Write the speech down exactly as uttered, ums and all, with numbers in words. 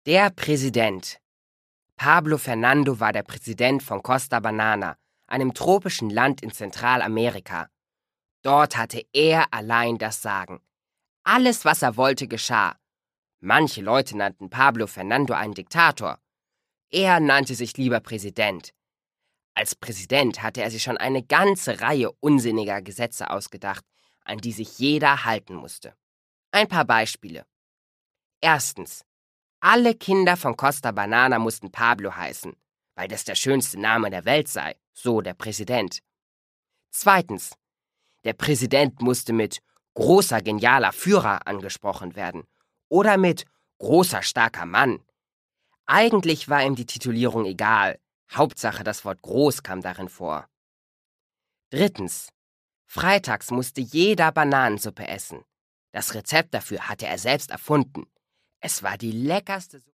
Der Präsident. Pablo Fernando war der Präsident von Costa Banana, einem tropischen Land in Zentralamerika. Dort hatte er allein das Sagen. Alles, was er wollte, geschah. Manche Leute nannten Pablo Fernando einen Diktator. Er nannte sich lieber Präsident. Als Präsident hatte er sich schon eine ganze Reihe unsinniger Gesetze ausgedacht, an die sich jeder halten musste. Ein paar Beispiele. Erstens. Alle Kinder von Costa Banana mussten Pablo heißen, weil das der schönste Name der Welt sei, so der Präsident. Zweitens. Der Präsident musste mit großer, genialer Führer angesprochen werden oder mit großer, starker Mann. Eigentlich war ihm die Titulierung egal. Hauptsache, das Wort groß kam darin vor. Drittens. Freitags musste jeder Bananensuppe essen. Das Rezept dafür hatte er selbst erfunden. Es war die leckerste Suppe.